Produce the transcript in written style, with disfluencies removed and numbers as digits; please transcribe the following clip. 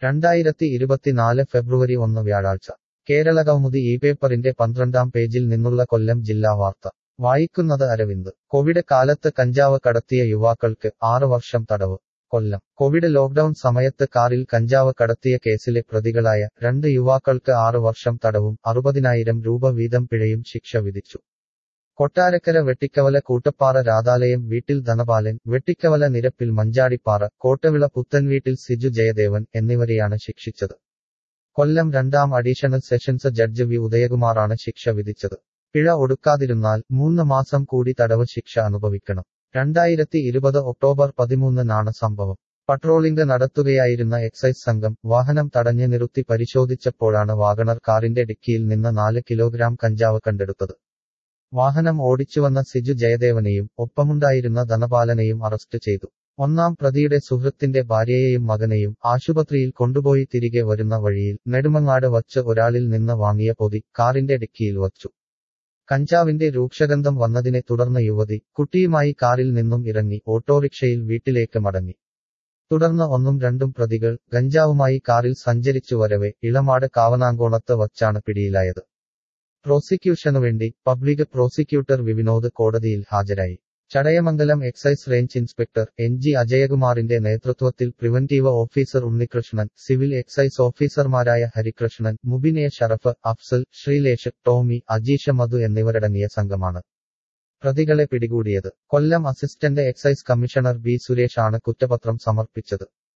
2024 ഫെബ്രുവരി 1 വ്യാഴാഴ്ച കേരളകൗമുദി ഈ പേപ്പറിന്റെ 12-ാം പേജിൽ നിന്നുള്ള കൊല്ലം ജില്ലാ വാർത്ത വായിക്കുന്നത് അരവിന്ദ് കോവിഡ് കാലത്ത് കഞ്ചാവ് കടത്തിയ യുവാക്കൾക്ക് 6 വർഷം തടവ് കൊല്ലം കോവിഡ് ലോക്ഡൌൺ സമയത്ത് കാറിൽ കഞ്ചാവ് കടത്തിയ കേസിലെ പ്രതികളായ 2 യുവാക്കൾക്ക് 6 വർഷം തടവും 60,000 രൂപ വീതം പിഴയും ശിക്ഷ വിധിച്ചു കൊട്ടാരക്കര വെട്ടിക്കവല കൂട്ടപ്പാറ രാധാലയം വീട്ടിൽ ധനപാലൻ വെട്ടിക്കവല നിരപ്പിൽ മഞ്ചാടിപ്പാറ കോട്ടവിള പുത്തൻവീട്ടിൽ സിജു ജയദേവൻ എന്നിവരെയാണ് ശിക്ഷിച്ചത് കൊല്ലം 2ാം അഡീഷണൽ സെഷൻസ് ജഡ്ജ് വി ഉദയകുമാറാണ് ശിക്ഷ വിധിച്ചത് പിഴ ഒടുക്കാതിരുന്നാൽ 3 മാസം കൂടി തടവ് ശിക്ഷ അനുഭവിക്കണം 2020 ഒക്ടോബർ 13-നാണ് സംഭവം പട്രോളിംഗ് നടത്തുകയായിരുന്ന എക്സൈസ് സംഘം വാഹനം തടഞ്ഞ് നിർത്തി പരിശോധിച്ചപ്പോഴാണ് വാഗണർ കാറിന്റെ ഡിക്കിയിൽ നിന്ന് 4 കിലോഗ്രാം കഞ്ചാവ് കണ്ടെടുത്തത് വാഹനം ഓടിച്ചുവന്ന സിജു ജയദേവനെയും ഒപ്പമുണ്ടായിരുന്ന ധനപാലനെയും അറസ്റ്റ് ചെയ്തു 1-ാം പ്രതിയുടെ സുഹൃത്തിന്റെ ഭാര്യയെയും മകനെയും ആശുപത്രിയിൽ കൊണ്ടുപോയി തിരികെ വരുന്ന വഴിയിൽ നെടുമങ്ങാട് വച്ച് ഒരാളിൽ നിന്ന് വാങ്ങിയ പൊതി കാറിന്റെ ഡിക്കിയിൽ വച്ചു കഞ്ചാവിന്റെ രൂക്ഷഗന്ധം വന്നതിനെ തുടർന്ന് യുവതി കുട്ടിയുമായി കാറിൽ നിന്നും ഇറങ്ങി ഓട്ടോറിക്ഷയിൽ വീട്ടിലേക്ക് മടങ്ങി തുടർന്ന് 1ഉം 2ഉം പ്രതികൾ ഗഞ്ചാവുമായി കാറിൽ സഞ്ചരിച്ചു വരവെ ഇളമാട് കാവനാങ്കോണത്ത് വച്ചാണ് പിടിയിലായത് പ്രോസിക്യൂഷനുവേണ്ടി പബ്ലിക് പ്രോസിക്യൂട്ടർ വിവിനോദ് കോടതിയിൽ ഹാജരായി Chadayamangalam excise range inspector NG അജയകുമാറിന്റെ നേതൃത്വത്തിൽ preventive officer Unnikrishnan civil excise ഓഫീസർമാരായ ഹരികൃഷ്ണൻ മുബിൻ എ ഷറഫ് അഫ്സൽ ശ്രീലേഷ് ടോമി അജീഷ മധു എന്നിവരടങ്ങിയ സംഘമാണ് പ്രതികളെ പിടികൂടിയത് Kollam assistant excise commissioner B Suresh ആണ് കുറ്റപത്രം സമർപ്പിച്ചത്